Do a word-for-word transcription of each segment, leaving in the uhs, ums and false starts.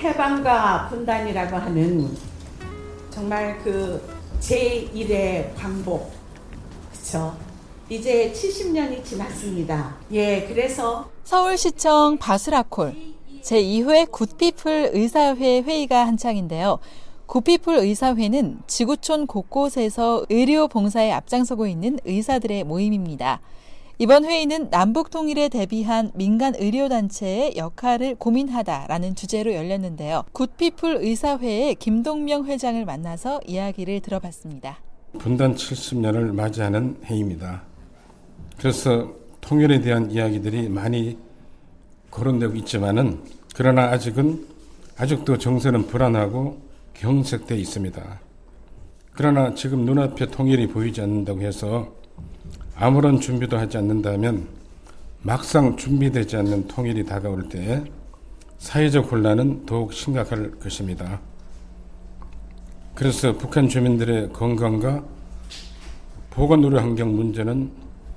해방과 분단이라고 하는 정말 그 제일의 광복, 그렇죠? 이제 칠십 년이 지났습니다. 예, 그래서 서울시청 바스라콜 제이 회 굿피플 의사회 회의가 한창인데요. 굿피플 의사회는 지구촌 곳곳에서 의료 봉사에 앞장서고 있는 의사들의 모임입니다. 이번 회의는 남북 통일에 대비한 민간 의료단체의 역할을 고민하다라는 주제로 열렸는데요. 굿피플 의사회의 김동명 회장을 만나서 이야기를 들어봤습니다. 분단 칠십 년을 맞이하는 해입니다. 그래서 통일에 대한 이야기들이 많이 거론되고 있지만은 그러나 아직은 아직도 정세는 불안하고 경색되어 있습니다. 그러나 지금 눈앞에 통일이 보이지 않는다고 해서 아무런 준비도 하지 않는다면 막상 준비되지 않는 통일이 다가올 때 사회적 혼란은 더욱 심각할 것입니다. 그래서 북한 주민들의 건강과 보건의료 환경 문제는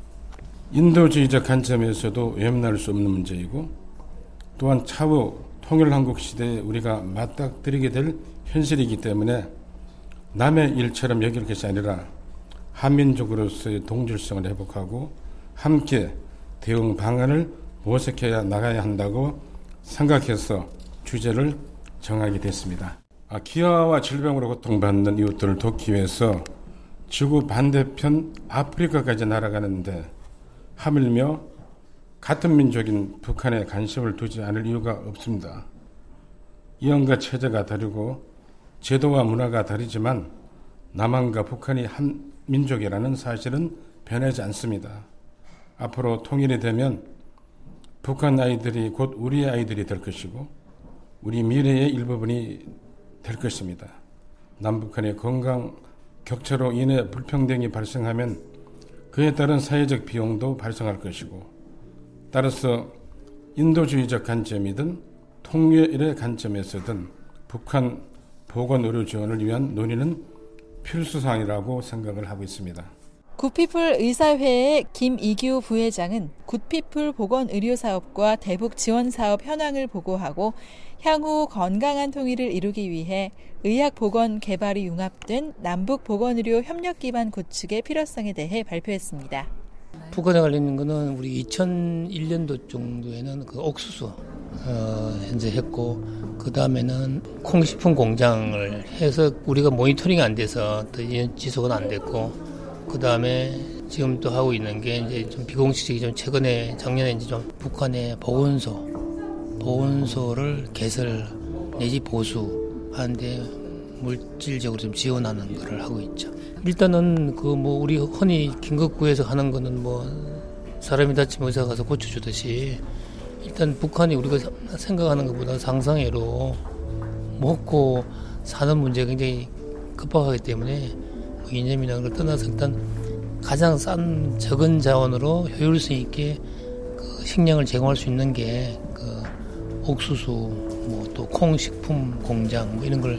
인도주의적 관점에서도 외면할 수 없는 문제이고 또한 차후 통일한국 시대에 우리가 맞닥뜨리게 될 현실이기 때문에 남의 일처럼 여길 것이 아니라 한민족으로서의 동질성을 회복하고 함께 대응 방안을 모색해야 나가야 한다고 생각해서 주제를 정하게 됐습니다. 기아와 질병으로 고통받는 이웃들을 돕기 위해서 지구 반대편 아프리카까지 날아가는데 하물며 같은 민족인 북한에 관심을 두지 않을 이유가 없습니다. 이원과 체제가 다르고 제도와 문화가 다르지만 남한과 북한이 한 민족이라는 사실은 변하지 않습니다. 앞으로 통일이 되면 북한 아이들이 곧 우리의 아이들이 될 것이고 우리 미래의 일부분이 될 것입니다. 남북한의 건강 격차로 인해 불평등이 발생하면 그에 따른 사회적 비용도 발생할 것이고 따라서 인도주의적 관점이든 통일의 관점에서든 북한 보건의료 지원을 위한 논의는 필수사항이라고 생각을 하고 있습니다. 굿피플 의사회의 김이규 부회장은 굿피플 보건의료사업과 대북 지원사업 현황을 보고하고 향후 건강한 통일을 이루기 위해 의학보건 개발이 융합된 남북보건의료 협력기반 구축의 필요성에 대해 발표했습니다. 북한에 관련된 거는 우리 이천일 년도 정도에는 그 옥수수 어, 현재 했고 그 다음에는 콩식품 공장을 해서 우리가 모니터링이 안 돼서 더 지속은 안 됐고 그 다음에 지금 또 하고 있는 게 이제 좀 비공식적이 좀 최근에 작년에 이제 좀 북한의 보건소 보건소를 개설 내지 보수하는데 물질적으로 좀 지원하는 거를 하고 있죠. 일단은 그 뭐 우리 흔히 긴급구에서 하는 거는 뭐 사람이 다치면 의사 가서 고쳐주듯이 일단 북한이 우리가 생각하는 것보다 상상외로 먹고 사는 문제가 굉장히 급박하기 때문에 이념이나 걸 떠나서 일단 가장 싼 적은 자원으로 효율성 있게 그 식량을 제공할 수 있는 게 그 옥수수 뭐 또 콩식품 공장 뭐 이런 걸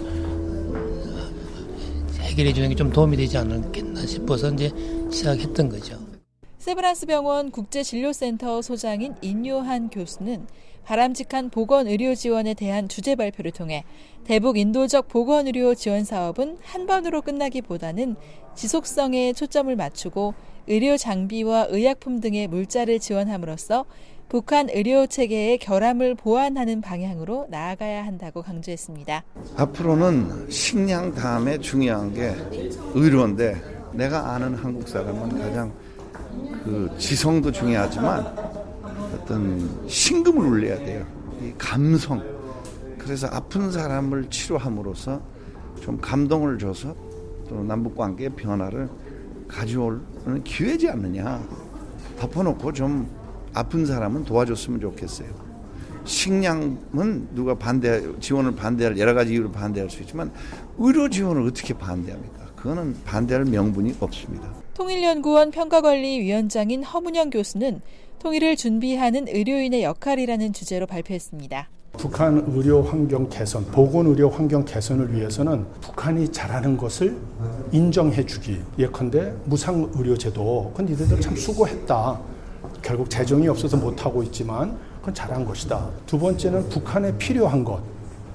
해결해 주는 게 좀 도움이 되지 않겠나 싶어서 이제 시작했던 거죠. 세브란스병원 국제진료센터 소장인 인요한 교수는 바람직한 보건의료 지원에 대한 주제 발표를 통해 대북 인도적 보건의료 지원 사업은 한 번으로 끝나기보다는 지속성에 초점을 맞추고 의료 장비와 의약품 등의 물자를 지원함으로써 북한 의료 체계의 결함을 보완하는 방향으로 나아가야 한다고 강조했습니다. 앞으로는 식량 다음에 중요한 게 의료인데 내가 아는 한국 사람은 가장 그 지성도 중요하지만 어떤 심금을 울려야 돼요. 이 감성. 그래서 아픈 사람을 치료함으로써 좀 감동을 줘서 또 남북관계의 변화를 가져오는 기회지 않느냐. 덮어놓고 좀 아픈 사람은 도와줬으면 좋겠어요. 식량은 누가 반대, 지원을 반대할 여러 가지 이유로 반대할 수 있지만 의료 지원을 어떻게 반대합니까? 그거는 반대할 명분이 없습니다. 통일연구원 평가관리위원장인 허문영 교수는 통일을 준비하는 의료인의 역할이라는 주제로 발표했습니다. 북한 의료 환경 개선, 보건의료 환경 개선을 위해서는 북한이 잘하는 것을 인정해 주기. 예컨대 무상의료제도, 그건 니들도 참 수고했다. 결국 재정이 없어서 못하고 있지만 그건 잘한 것이다. 두 번째는 북한에 필요한 것,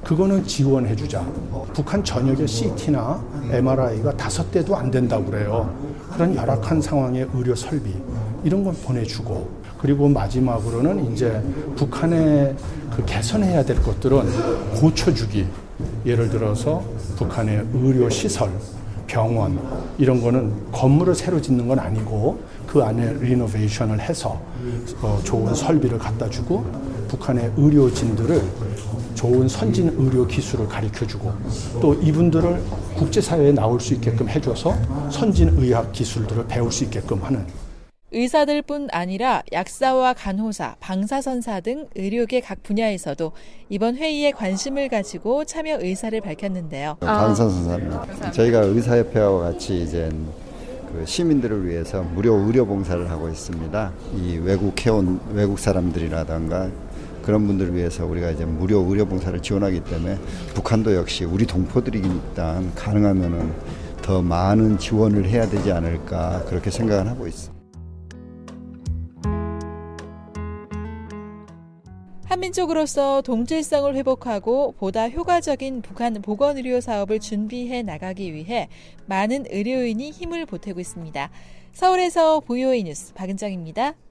그거는 지원해주자. 북한 전역의 씨티나 엠알아이가 다섯 대도 안 된다고 그래요. 그런 열악한 상황의 의료 설비 이런 건 보내주고, 그리고 마지막으로는 이제 북한에 그 개선해야 될 것들은 고쳐주기. 예를 들어서 북한의 의료 시설, 병원 이런 거는 건물을 새로 짓는 건 아니고 그 안에 리노베이션을 해서 어, 좋은 설비를 갖다 주고, 북한의 의료진들을 좋은 선진 의료 기술을 가르쳐주고, 또 이분들을 국제사회에 나올 수 있게끔 해줘서 선진 의학 기술들을 배울 수 있게끔 하는. 의사들뿐 아니라 약사와 간호사, 방사선사 등 의료계 각 분야에서도 이번 회의에 관심을 가지고 참여 의사를 밝혔는데요. 방사선사입니다. 저희가 의사협회와 같이 이제 그 시민들을 위해서 무료 의료 봉사를 하고 있습니다. 이 외국해온 외국 사람들이라든가 그런 분들을 위해서 우리가 이제 무료 의료 봉사를 지원하기 때문에 북한도 역시 우리 동포들이니까 가능하면은 더 많은 지원을 해야 되지 않을까 그렇게 생각을 하고 있습니다. 한민족으로서 동질성을 회복하고 보다 효과적인 북한 보건의료 사업을 준비해 나가기 위해 많은 의료인이 힘을 보태고 있습니다. 서울에서 브이오에이 뉴스 박은정입니다.